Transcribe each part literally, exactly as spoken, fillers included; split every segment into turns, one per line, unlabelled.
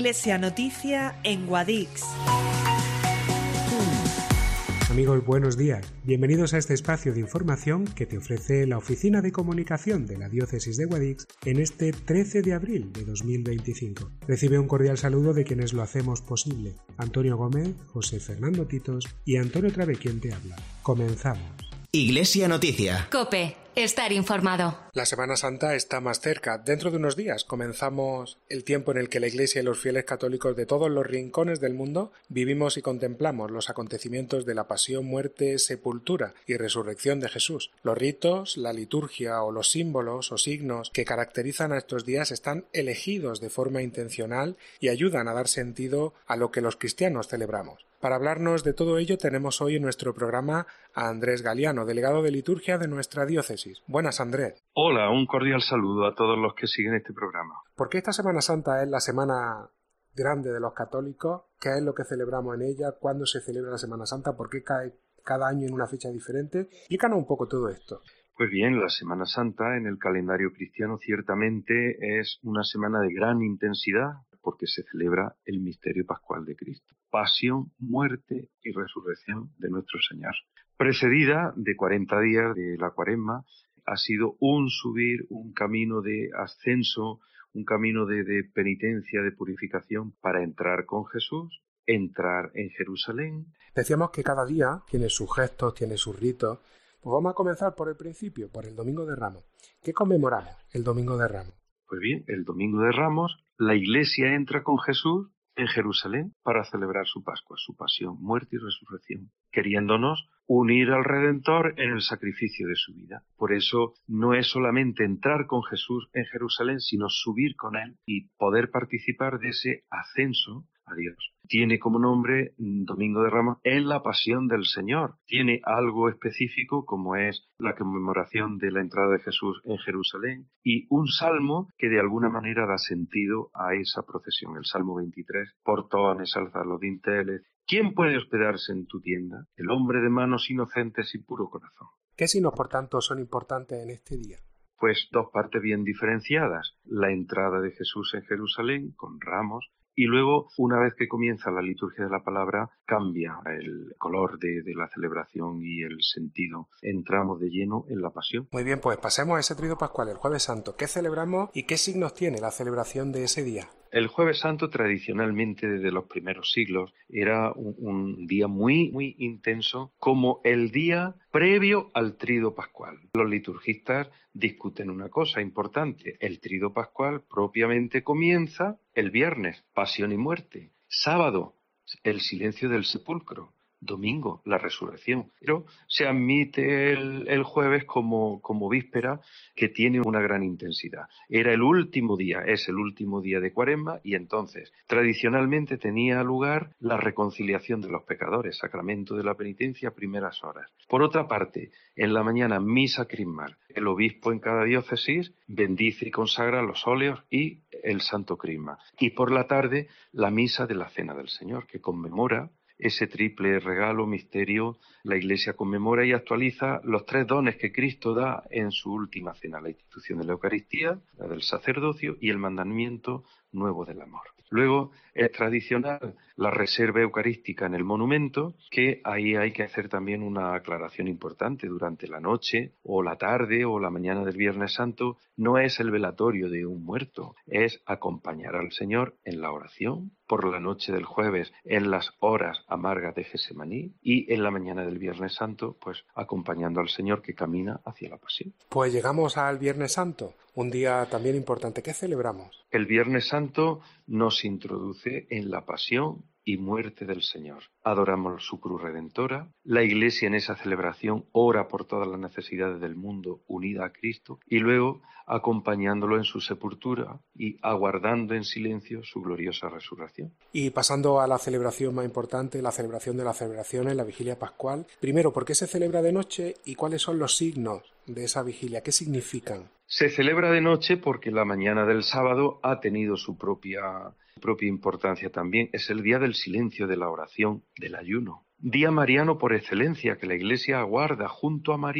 Iglesia Noticia en Guadix.
Amigos, buenos días. Bienvenidos a este espacio de información que te ofrece la Oficina de Comunicación de la Diócesis de Guadix en este trece de abril de dos mil veinticinco. Recibe un cordial saludo de quienes lo hacemos posible: Antonio Gómez, José Fernando Titos y Antonio Trabe, quien te habla. Comenzamos.
Iglesia Noticia.
COPE. Estar informado.
La Semana Santa está más cerca. Dentro de unos días comenzamos el tiempo en el que la Iglesia y los fieles católicos de todos los rincones del mundo vivimos y contemplamos los acontecimientos de la pasión, muerte, sepultura y resurrección de Jesús. Los ritos, la liturgia o los símbolos o signos que caracterizan a estos días están elegidos de forma intencional y ayudan a dar sentido a lo que los cristianos celebramos. Para hablarnos de todo ello tenemos hoy en nuestro programa a Andrés Galiano, delegado de liturgia de nuestra diócesis. Buenas, Andrés.
Hola, un cordial saludo a todos los que siguen este programa.
¿Por qué esta Semana Santa es la semana grande de los católicos? ¿Qué es lo que celebramos en ella? ¿Cuándo se celebra la Semana Santa? ¿Por qué cae cada año en una fecha diferente? Explícanos un poco todo esto.
Pues bien, la Semana Santa en el calendario cristiano ciertamente es una semana de gran intensidad porque se celebra el misterio pascual de Cristo. Pasión, muerte y resurrección de nuestro Señor. Precedida de cuarenta días de la Cuaresma, ha sido un subir, un camino de ascenso, un camino de, de penitencia, de purificación para entrar con Jesús, entrar en Jerusalén.
Decíamos que cada día tiene sus gestos, tiene sus ritos. Pues vamos a comenzar por el principio, por el Domingo de Ramos. ¿Qué conmemoramos el Domingo de Ramos?
Pues bien, el Domingo de Ramos, la Iglesia entra con Jesús en Jerusalén para celebrar su Pascua, su pasión, muerte y resurrección, queriéndonos unir al Redentor en el sacrificio de su vida. Por eso no es solamente entrar con Jesús en Jerusalén, sino subir con Él y poder participar de ese ascenso a Dios. Tiene como nombre Domingo de Ramos en la pasión del Señor. Tiene algo específico como es la conmemoración de la entrada de Jesús en Jerusalén y un salmo que de alguna manera da sentido a esa procesión, el Salmo veintitrés. Portones, alza los dinteles. ¿Quién puede hospedarse en tu tienda? El hombre de manos inocentes y puro corazón.
¿Qué signos, por tanto, son importantes en este día?
Pues dos partes bien diferenciadas. La entrada de Jesús en Jerusalén con ramos. Y luego, una vez que comienza la liturgia de la palabra, cambia el color de, de la celebración y el sentido. Entramos de lleno en la pasión.
Muy bien, pues pasemos a ese Tríodo Pascual, el Jueves Santo. ¿Qué celebramos y qué signos tiene la celebración de ese día?
El Jueves Santo, tradicionalmente desde los primeros siglos, era un, un día muy, muy intenso, como el día previo al Tríodo Pascual. Los liturgistas discuten una cosa importante. El Tríodo Pascual propiamente comienza el viernes, pasión y muerte. Sábado, el silencio del sepulcro. Domingo, la resurrección. Pero se admite el, el jueves como, como víspera, que tiene una gran intensidad. Era el último día, es el último día de Cuaresma, y entonces tradicionalmente tenía lugar la reconciliación de los pecadores, sacramento de la penitencia, primeras horas. Por otra parte, en la mañana, misa crismal. El obispo en cada diócesis bendice y consagra los óleos y el santo crisma. Y por la tarde, la misa de la Cena del Señor, que conmemora ese triple regalo, misterio. La Iglesia conmemora y actualiza los tres dones que Cristo da en su última cena: la institución de la Eucaristía, la del sacerdocio y el mandamiento nuevo del amor. Luego es tradicional la reserva eucarística en el monumento, que ahí hay que hacer también una aclaración importante. Durante la noche o la tarde o la mañana del Viernes Santo no es el velatorio de un muerto, es acompañar al Señor en la oración, por la noche del jueves en las horas amargas de Gesemaní y en la mañana del Viernes Santo, pues acompañando al Señor que camina hacia la pasión.
Pues llegamos al Viernes Santo, un día también importante. ¿Qué celebramos?
El Viernes Santo nos introduce en la pasión y muerte del Señor. Adoramos su cruz redentora. La Iglesia en esa celebración ora por todas las necesidades del mundo unida a Cristo y luego acompañándolo en su sepultura y aguardando en silencio su gloriosa resurrección.
Y pasando a la celebración más importante, la celebración de las celebraciones, la Vigilia Pascual. Primero, ¿por qué se celebra de noche y cuáles son los signos de esa vigilia? ¿Qué significan?
Se celebra de noche porque la mañana del sábado ha tenido su propia, propia importancia también. Es el día del silencio, de la oración, del ayuno. Día mariano por excelencia, que la Iglesia aguarda junto a María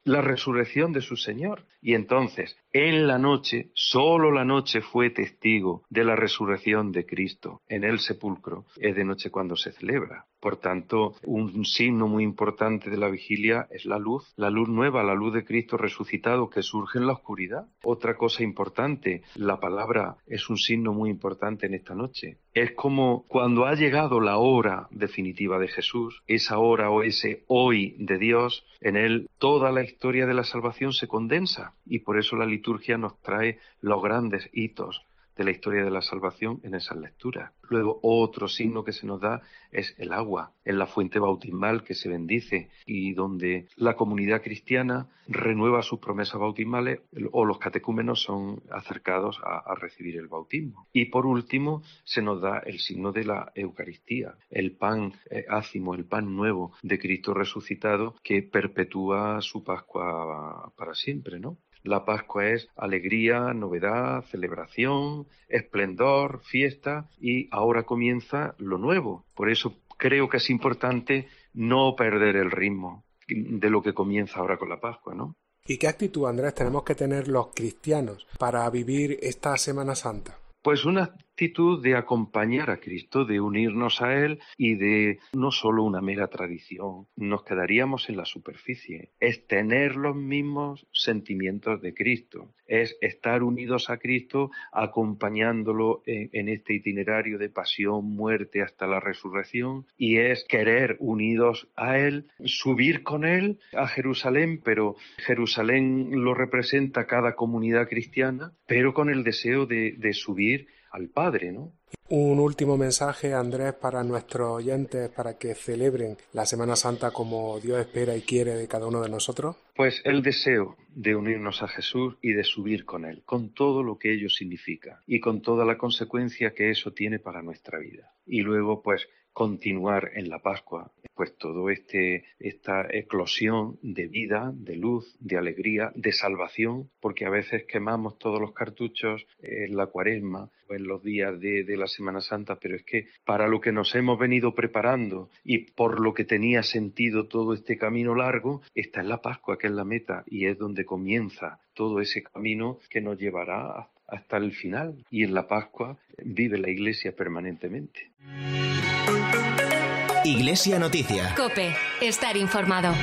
la resurrección de su Señor. Y entonces, en la noche, solo la noche fue testigo de la resurrección de Cristo. En el sepulcro es de noche cuando se celebra. Por tanto, un signo muy importante de la vigilia es la luz, la luz nueva, la luz de Cristo resucitado que surge en la oscuridad. Otra cosa importante, la palabra es un signo muy importante en esta noche. Es como cuando ha llegado la hora definitiva de Jesús, esa hora o ese hoy de Dios, en él toda la historia de la salvación se condensa y por eso la liturgia nos trae los grandes hitos de la historia de la salvación en esas lecturas. Luego, otro signo que se nos da es el agua, en la fuente bautismal que se bendice y donde la comunidad cristiana renueva sus promesas bautismales o los catecúmenos son acercados a, a recibir el bautismo. Y por último, se nos da el signo de la Eucaristía, el pan eh, ácimo, el pan nuevo de Cristo resucitado que perpetúa su Pascua para siempre, ¿no? La Pascua es alegría, novedad, celebración, esplendor, fiesta y ahora comienza lo nuevo. Por eso creo que es importante no perder el ritmo de lo que comienza ahora con la Pascua, ¿no?
¿Y qué actitud, Andrés, tenemos que tener los cristianos para vivir esta Semana Santa?
Pues una actitud de acompañar a Cristo, de unirnos a Él y de no solo una mera tradición, nos quedaríamos en la superficie, es tener los mismos sentimientos de Cristo, es estar unidos a Cristo acompañándolo en, en este itinerario de pasión, muerte hasta la resurrección y es querer unidos a Él, subir con Él a Jerusalén, pero Jerusalén lo representa cada comunidad cristiana, pero con el deseo de, de subir al Padre, ¿no?
Un último mensaje, Andrés, para nuestros oyentes, para que celebren la Semana Santa como Dios espera y quiere de cada uno de nosotros.
Pues el deseo de unirnos a Jesús y de subir con Él, con todo lo que ello significa y con toda la consecuencia que eso tiene para nuestra vida. Y luego, pues, continuar en la Pascua, pues todo este esta eclosión de vida, de luz, de alegría, de salvación, porque a veces quemamos todos los cartuchos en la Cuaresma o en los días de, de la Semana Santa, pero es que para lo que nos hemos venido preparando y por lo que tenía sentido todo este camino largo, está en la Pascua, que es la meta, y es donde comienza todo ese camino que nos llevará hasta el final. Y en la Pascua vive la Iglesia permanentemente.
Iglesia Noticia.
COPE. Estar informado.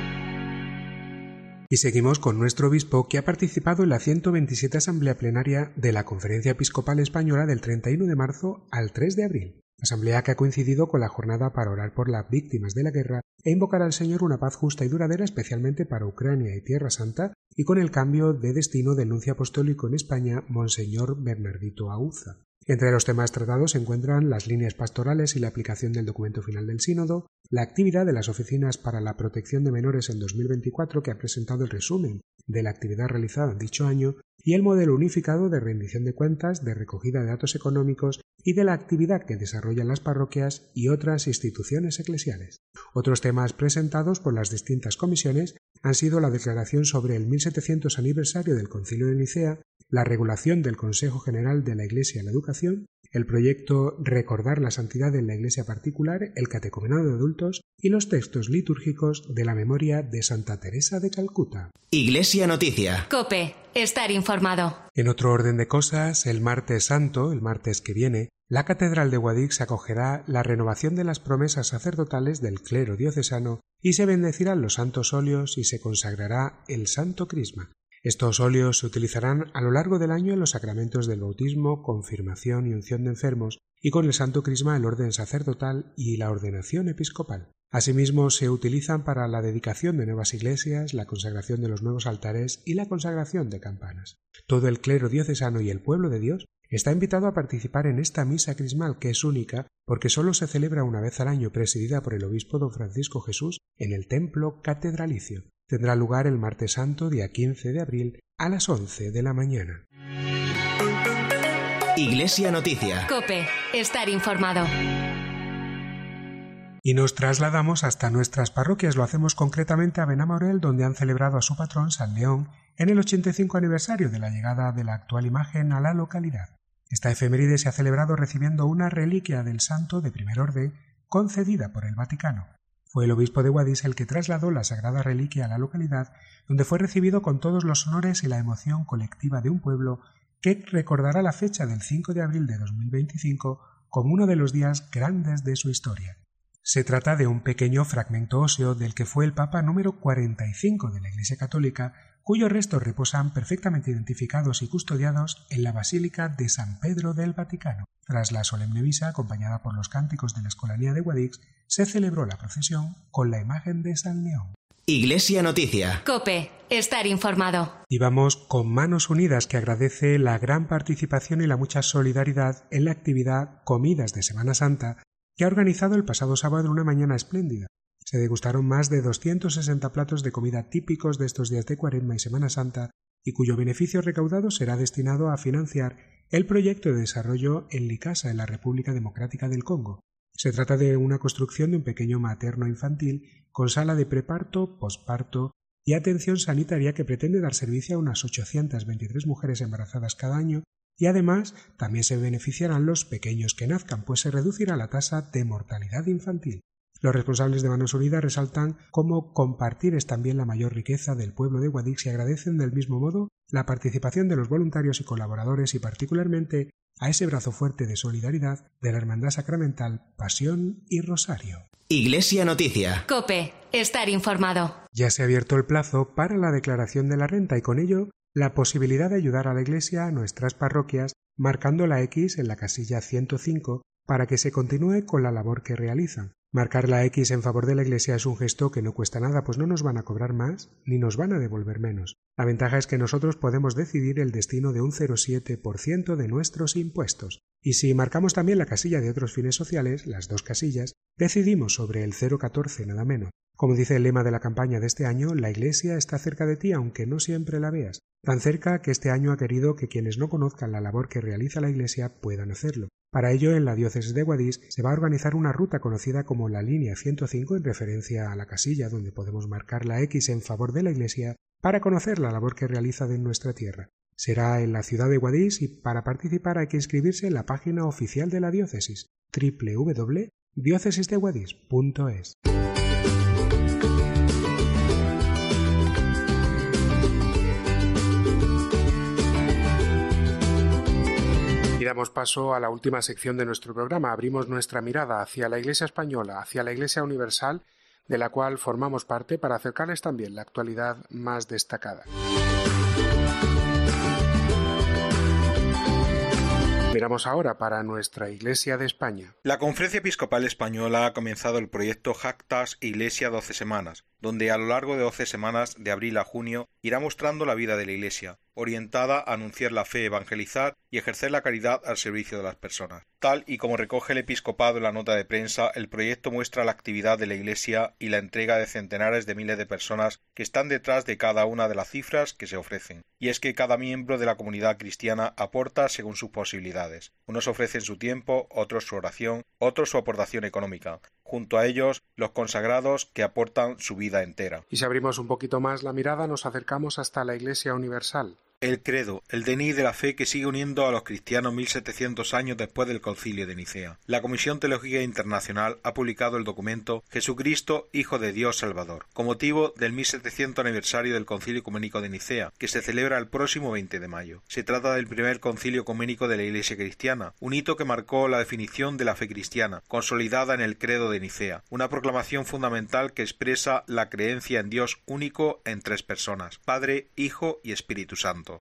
Y seguimos con nuestro obispo que ha participado en la ciento veintisiete Asamblea Plenaria de la Conferencia Episcopal Española del treinta y uno de marzo al tres de abril. Asamblea que ha coincidido con la jornada para orar por las víctimas de la guerra e invocar al Señor una paz justa y duradera especialmente para Ucrania y Tierra Santa y con el cambio de destino del nuncio apostólico en España, Monseñor Bernardito Auza. Entre los temas tratados se encuentran las líneas pastorales y la aplicación del documento final del Sínodo, la actividad de las oficinas para la protección de menores en dos mil veinticuatro que ha presentado el resumen de la actividad realizada en dicho año y el modelo unificado de rendición de cuentas, de recogida de datos económicos y de la actividad que desarrollan las parroquias y otras instituciones eclesiales. Otros temas presentados por las distintas comisiones han sido la declaración sobre el mil setecientos aniversario del Concilio de Nicea, la regulación del Consejo General de la Iglesia en la Educación, el proyecto Recordar la Santidad en la Iglesia Particular, el Catecumenado de Adultos y los textos litúrgicos de la memoria de Santa Teresa de Calcuta.
Iglesia Noticia.
COPE. Estar informado.
En otro orden de cosas, el martes santo, el martes que viene, la Catedral de Guadix acogerá la renovación de las promesas sacerdotales del clero diocesano y se bendecirán los santos óleos y se consagrará el Santo Crisma. Estos óleos se utilizarán a lo largo del año en los sacramentos del bautismo, confirmación y unción de enfermos, y con el Santo Crisma el orden sacerdotal y la ordenación episcopal. Asimismo, se utilizan para la dedicación de nuevas iglesias, la consagración de los nuevos altares y la consagración de campanas. Todo el clero diocesano y el pueblo de Dios está invitado a participar en esta misa crismal, que es única porque solo se celebra una vez al año, presidida por el obispo don Francisco Jesús en el templo catedralicio. Tendrá lugar el martes santo, día quince de abril, a las once de la mañana.
Iglesia Noticia.
COPE. Estar informado.
Y nos trasladamos hasta nuestras parroquias. Lo hacemos concretamente a Benamorel, donde han celebrado a su patrón, San León, en el ochenta y cinco aniversario de la llegada de la actual imagen a la localidad. Esta efeméride se ha celebrado recibiendo una reliquia del santo de primer orden concedida por el Vaticano. Fue el obispo de Guadix el que trasladó la sagrada reliquia a la localidad, donde fue recibido con todos los honores y la emoción colectiva de un pueblo que recordará la fecha del cinco de abril de dos mil veinticinco como uno de los días grandes de su historia. Se trata de un pequeño fragmento óseo del que fue el Papa número cuarenta y cinco de la Iglesia Católica, cuyos restos reposan perfectamente identificados y custodiados en la Basílica de San Pedro del Vaticano. Tras la solemne misa, acompañada por los cánticos de la Escolanía de Guadix, se celebró la procesión con la imagen de San León.
Iglesia Noticia.
COPE. Estar informado.
Y vamos con Manos Unidas, que agradece la gran participación y la mucha solidaridad en la actividad Comidas de Semana Santa, que ha organizado el pasado sábado una mañana espléndida. Se degustaron más de doscientos sesenta platos de comida típicos de estos días de Cuaresma y Semana Santa, y cuyo beneficio recaudado será destinado a financiar el proyecto de desarrollo en Licasa, en la República Democrática del Congo. Se trata de una construcción de un pequeño materno infantil con sala de preparto, posparto y atención sanitaria que pretende dar servicio a unas ochocientas veintitrés mujeres embarazadas cada año, y además también se beneficiarán los pequeños que nazcan, pues se reducirá la tasa de mortalidad infantil. Los responsables de Manos Unidas resaltan cómo compartir es también la mayor riqueza del pueblo de Guadix y agradecen del mismo modo la participación de los voluntarios y colaboradores y particularmente a ese brazo fuerte de solidaridad de la Hermandad Sacramental Pasión y Rosario.
Iglesia Noticia.
COPE. Estar informado.
Ya se ha abierto el plazo para la declaración de la renta y con ello la posibilidad de ayudar a la Iglesia, a nuestras parroquias, marcando la X en la casilla ciento cinco para que se continúe con la labor que realizan. Marcar la X en favor de la Iglesia es un gesto que no cuesta nada, pues no nos van a cobrar más ni nos van a devolver menos. La ventaja es que nosotros podemos decidir el destino de un cero coma siete por ciento de nuestros impuestos. Y si marcamos también la casilla de otros fines sociales, las dos casillas, decidimos sobre el cero coma catorce nada menos. Como dice el lema de la campaña de este año, la Iglesia está cerca de ti aunque no siempre la veas. Tan cerca que este año ha querido que quienes no conozcan la labor que realiza la Iglesia puedan hacerlo. Para ello, en la diócesis de Guadix se va a organizar una ruta conocida como la línea ciento cinco en referencia a la casilla donde podemos marcar la X en favor de la Iglesia para conocer la labor que realiza en nuestra tierra. Será en la ciudad de Guadix y para participar hay que inscribirse en la página oficial de la diócesis doble u doble u doble u punto diócesis de guadix punto es. Y damos paso a la última sección de nuestro programa. Abrimos nuestra mirada hacia la Iglesia española, hacia la Iglesia universal, de la cual formamos parte, para acercarles también la actualidad más destacada. Miramos ahora para nuestra Iglesia de España.
La Conferencia Episcopal Española ha comenzado el proyecto Jactas Iglesia doce semanas, donde a lo largo de doce semanas, de abril a junio, irá mostrando la vida de la Iglesia, orientada a anunciar la fe, evangelizar y ejercer la caridad al servicio de las personas. Tal y como recoge el episcopado en la nota de prensa, el proyecto muestra la actividad de la Iglesia y la entrega de centenares de miles de personas que están detrás de cada una de las cifras que se ofrecen. Y es que cada miembro de la comunidad cristiana aporta según sus posibilidades. Unos ofrecen su tiempo, otros su oración, otros su aportación económica. Junto a ellos, los consagrados que aportan su vida entera.
Y si abrimos un poquito más la mirada, nos acercamos hasta la Iglesia universal.
El credo, el D N I de la fe que sigue uniendo a los cristianos mil setecientos años después del Concilio de Nicea. La Comisión Teológica Internacional ha publicado el documento Jesucristo, Hijo de Dios Salvador, con motivo del mil setecientos aniversario del Concilio Ecuménico de Nicea, que se celebra el próximo veinte de mayo. Se trata del primer concilio ecuménico de la Iglesia cristiana, un hito que marcó la definición de la fe cristiana, consolidada en el credo de Nicea, una proclamación fundamental que expresa la creencia en Dios único en tres personas, Padre, Hijo y Espíritu Santo.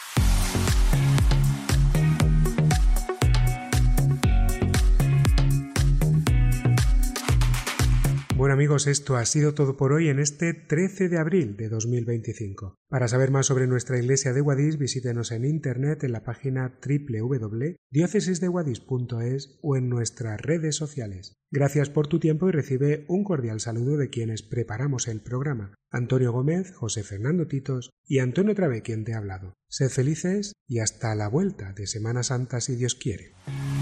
Bueno amigos, esto ha sido todo por hoy en este trece de abril de dos mil veinticinco. Para saber más sobre nuestra Iglesia de Guadix, visítenos en internet en la página doble u doble u doble u punto diócesis de guadix punto es o en nuestras redes sociales. Gracias por tu tiempo y recibe un cordial saludo de quienes preparamos el programa. Antonio Gómez, José Fernando Titos y Antonio Travé quien te ha hablado. Sed felices y hasta la vuelta de Semana Santa si Dios quiere.